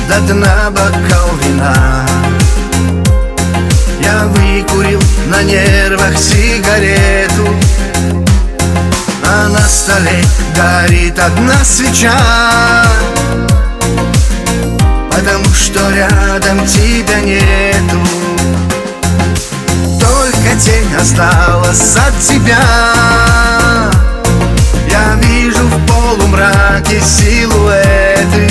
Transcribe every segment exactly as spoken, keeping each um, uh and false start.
до дна бокал вина. Я выкурил на нервах сигарету, а на столе горит одна свеча, потому что рядом тебя нету. Только тень осталась от тебя. Я вижу в полумраке силуэты,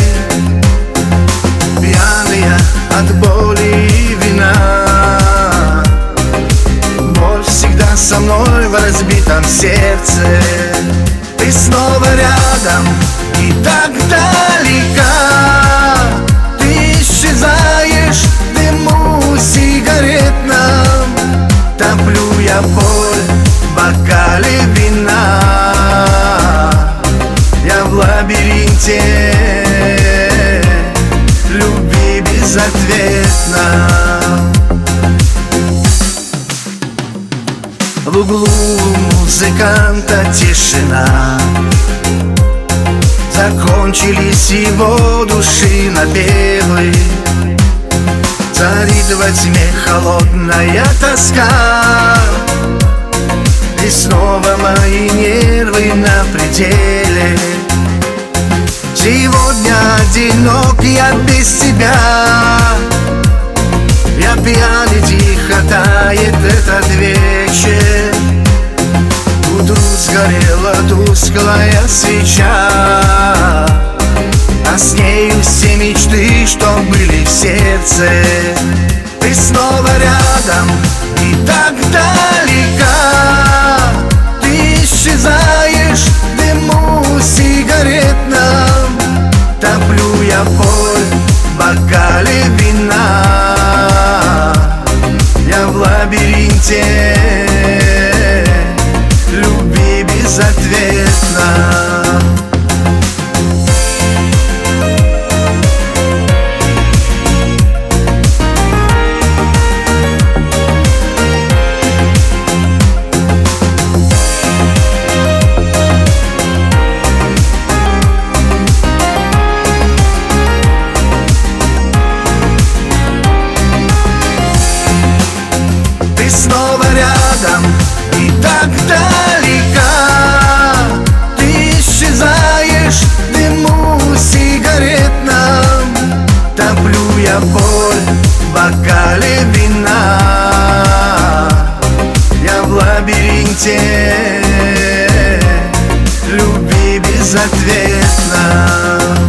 пьяные от боли и вина. Боль всегда со мной в разбитом сердце. Ты снова рядом и так далека. Ты исчезаешь в дыму сигаретном. Топлю я боль в бокале вина. Я в лабиринте любви безответно. В углу музыканта тишина. Закончились его души напевы. Царит во тьме холодная тоска. И снова мои нервы на пределе. Сегодня одинок я без тебя. Я пьян и тихо тает этот вечер. К утру сгорела тусклая свеча, а с нею все мечты, что были в сердце. Ты снова рядом и так далека. Ты исчезаешь в дыму сигаретном. Топлю я боль в бокале вина. Я в лабиринте любви безответно. Ты снова рядом и так далека. Ты исчезаешь в дыму сигаретном. Топлю я боль в бокале вина. Я в лабиринте любви безответно.